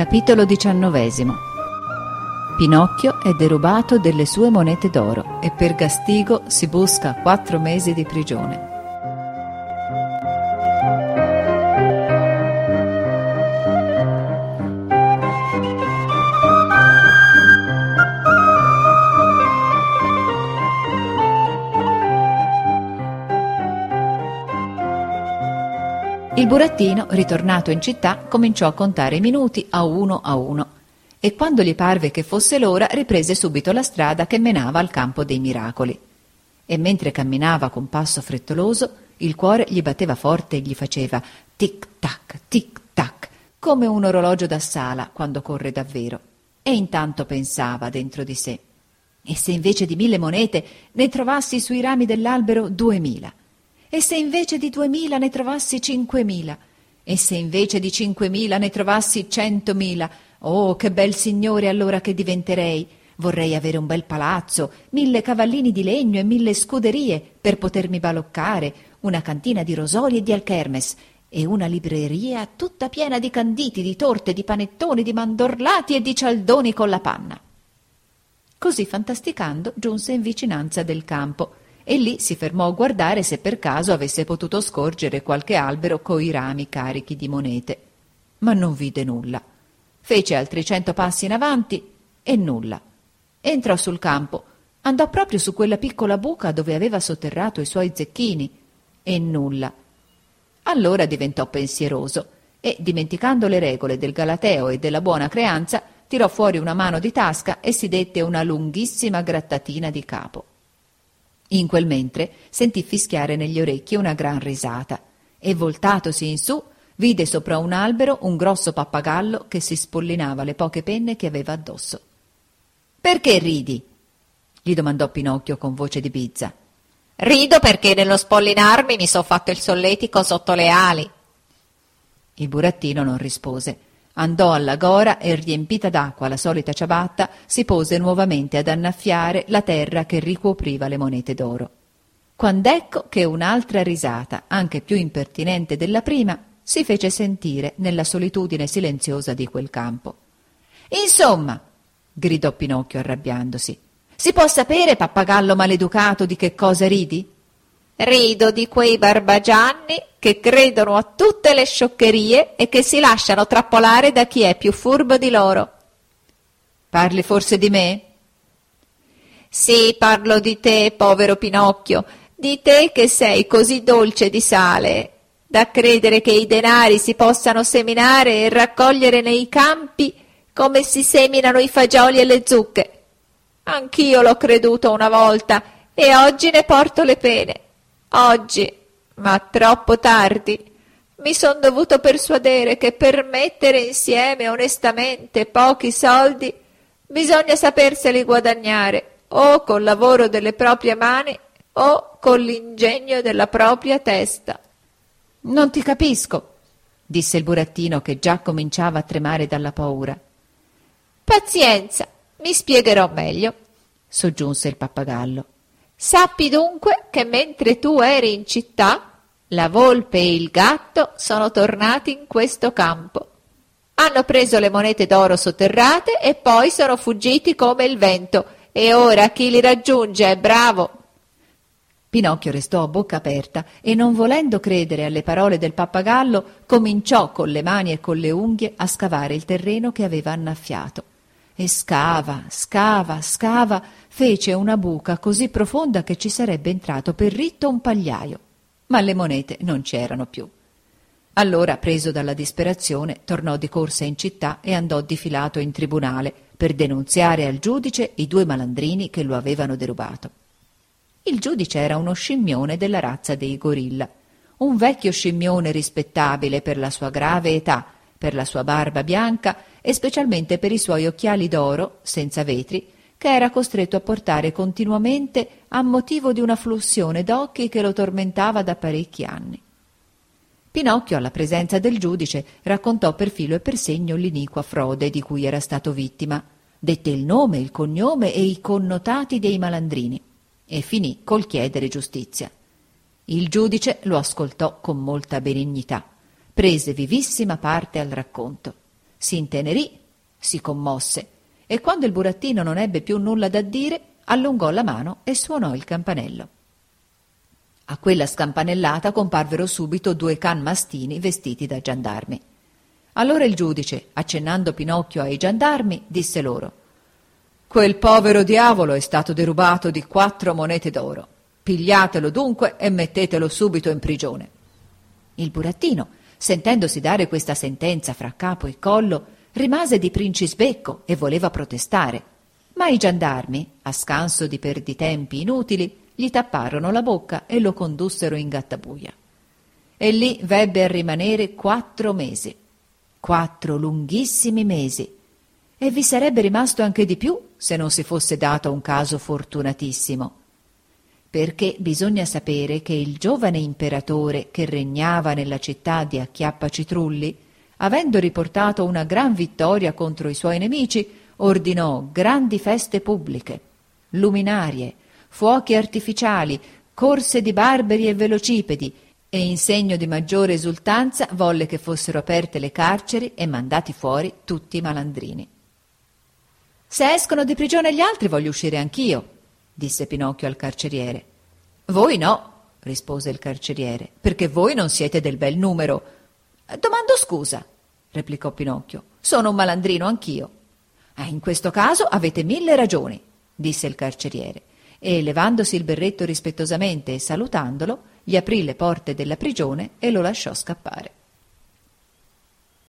Capitolo 19. Pinocchio è derubato delle sue monete d'oro e per gastigo si busca 4 mesi di prigione. Il burattino, ritornato in città, cominciò a contare i minuti a uno e quando gli parve che fosse l'ora riprese subito la strada che menava al campo dei miracoli. E mentre camminava con passo frettoloso, il cuore gli batteva forte e gli faceva tic tac, come un orologio da sala quando corre davvero. E intanto pensava dentro di sé: e se invece di 1000 monete ne trovassi sui rami dell'albero 2000? E se invece di 2000 ne trovassi 5000? E se invece di 5000 ne trovassi 100.000? Oh, che bel signore allora che diventerei! Vorrei avere un bel palazzo, 1000 cavallini di legno e 1000 scuderie per potermi baloccare, una cantina di rosoli e di alchermes e una libreria tutta piena di canditi, di torte, di panettoni, di mandorlati e di cialdoni con la panna. Così fantasticando giunse in vicinanza del campo e lì si fermò a guardare se per caso avesse potuto scorgere qualche albero coi rami carichi di monete. Ma non vide nulla. Fece altri 100 passi in avanti e nulla. Entrò sul campo, andò proprio su quella piccola buca dove aveva sotterrato i suoi zecchini e nulla. Allora diventò pensieroso e, dimenticando le regole del galateo e della buona creanza, tirò fuori una mano di tasca e si dette una lunghissima grattatina di capo. In quel mentre sentì fischiare negli orecchi una gran risata e, voltatosi in su, vide sopra un albero un grosso pappagallo che si spollinava le poche penne che aveva addosso. «Perché ridi?» gli domandò Pinocchio con voce di bizza. «Rido perché nello spollinarmi mi son fatto il solletico sotto le ali». Il burattino non rispose. Andò alla gora e, riempita d'acqua la solita ciabatta, si pose nuovamente ad annaffiare la terra che ricopriva le monete d'oro. Quand'ecco che un'altra risata, anche più impertinente della prima, si fece sentire nella solitudine silenziosa di quel campo. «Insomma», gridò Pinocchio arrabbiandosi, «si può sapere, pappagallo maleducato, di che cosa ridi?» «Rido di quei barbagianni che credono a tutte le scioccherie e che si lasciano trappolare da chi è più furbo di loro». «Parli forse di me?» «Sì, parlo di te, povero Pinocchio, di te che sei così dolce di sale, da credere che i denari si possano seminare e raccogliere nei campi come si seminano i fagioli e le zucche. Anch'io l'ho creduto una volta e oggi ne porto le pene. Oggi, ma troppo tardi, mi son dovuto persuadere che per mettere insieme onestamente pochi soldi bisogna saperseli guadagnare o col lavoro delle proprie mani o con l'ingegno della propria testa». «Non ti capisco», disse il burattino che già cominciava a tremare dalla paura. «Pazienza, mi spiegherò meglio», soggiunse il pappagallo. «Sappi dunque che mentre tu eri in città, la volpe e il gatto sono tornati in questo campo. Hanno preso le monete d'oro sotterrate e poi sono fuggiti come il vento, e ora chi li raggiunge è bravo». Pinocchio restò a bocca aperta e, non volendo credere alle parole del pappagallo, cominciò con le mani e con le unghie a scavare il terreno che aveva annaffiato. E scava, fece una buca così profonda che ci sarebbe entrato per ritto un pagliaio, ma le monete non c'erano più. Allora, preso dalla disperazione, tornò di corsa in città e andò difilato in tribunale per denunziare al giudice i 2 malandrini che lo avevano derubato. Il giudice era uno scimmione della razza dei gorilla, un vecchio scimmione rispettabile per la sua grave età, per la sua barba bianca e specialmente per i suoi occhiali d'oro, senza vetri, che era costretto a portare continuamente a motivo di una flussione d'occhi che lo tormentava da parecchi anni. Pinocchio, alla presenza del giudice, raccontò per filo e per segno l'iniqua frode di cui era stato vittima, dette il nome, il cognome e i connotati dei malandrini e finì col chiedere giustizia. Il giudice lo ascoltò con molta benignità, prese vivissima parte al racconto si intenerì, si commosse, e quando il burattino non ebbe più nulla da dire, allungò la mano e suonò il campanello. A quella scampanellata comparvero subito 2 can mastini vestiti da giandarmi. Allora il giudice, accennando Pinocchio ai giandarmi, disse loro: «Quel povero diavolo è stato derubato di 4 monete d'oro. Pigliatelo dunque e mettetelo subito in prigione». Il burattino, sentendosi dare questa sentenza fra capo e collo, rimase di princisbecco e voleva protestare, ma i giandarmi, a scanso di perditempi inutili, gli tapparono la bocca e lo condussero in gattabuia. E lì vebbe a rimanere 4 mesi, 4 lunghissimi mesi, e vi sarebbe rimasto anche di più se non si fosse dato un caso fortunatissimo, perché bisogna sapere che il giovane imperatore che regnava nella città di Acchiappacitrulli, avendo riportato una gran vittoria contro i suoi nemici, ordinò grandi feste pubbliche, luminarie, fuochi artificiali, corse di barberi e velocipedi, e in segno di maggiore esultanza volle che fossero aperte le carceri e mandati fuori tutti i malandrini. «Se escono di prigione gli altri voglio uscire anch'io», disse Pinocchio al carceriere. «Voi no», rispose il carceriere, «perché voi non siete del bel numero». «Domando scusa», replicò Pinocchio, «sono un malandrino anch'io». «In questo caso avete 1000 ragioni», disse il carceriere, e levandosi il berretto rispettosamente e salutandolo, gli aprì le porte della prigione e lo lasciò scappare.